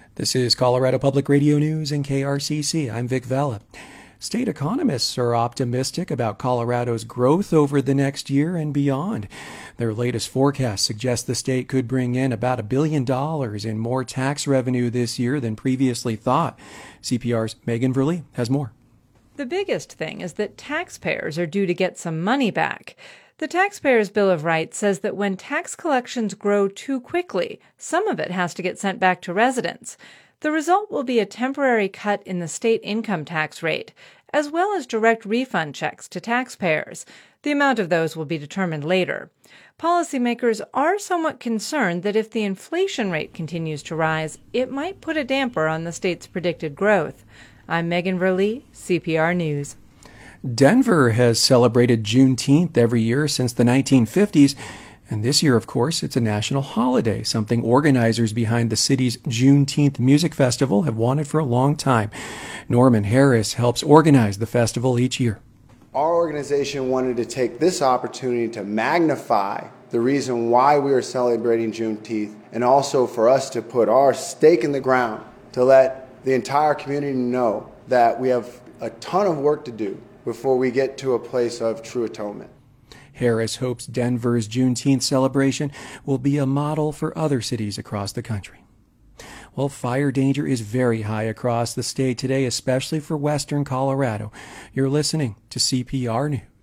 This is Colorado Public Radio News and KRCC. I'm Vic Vela. State economists are optimistic about Colorado's growth over the next year and beyond. Their latest forecast suggests the state could bring in about $1 billion in more tax revenue this year than previously thought. CPR's Megan Verlee has more. The biggest thing is that taxpayers are due to get some money back. The Taxpayers' Bill of Rights says that when tax collections grow too quickly, some of it has to get sent back to residents. The result will be a temporary cut in the state income tax rate, as well as direct refund checks to taxpayers. The amount of those will be determined later. Policymakers are somewhat concerned that if the inflation rate continues to rise, it might put a damper on the state's predicted growth. I'm Megan Verlee, CPR News. Denver has celebrated Juneteenth every year since the 1950s, and this year, of course, it's a national holiday, something organizers behind the city's Juneteenth Music Festival have wanted for a long time. Norman Harris helps organize the festival each year. Our organization wanted to take this opportunity to magnify the reason why we are celebrating Juneteenth, and also for us to put our stake in the ground to let the entire community know that we have a ton of work to do before we get to a place of true atonement. Harris hopes Denver's Juneteenth celebration will be a model for other cities across the country. Well, fire danger is very high across the state today, especially for western Colorado. You're listening to CPR News.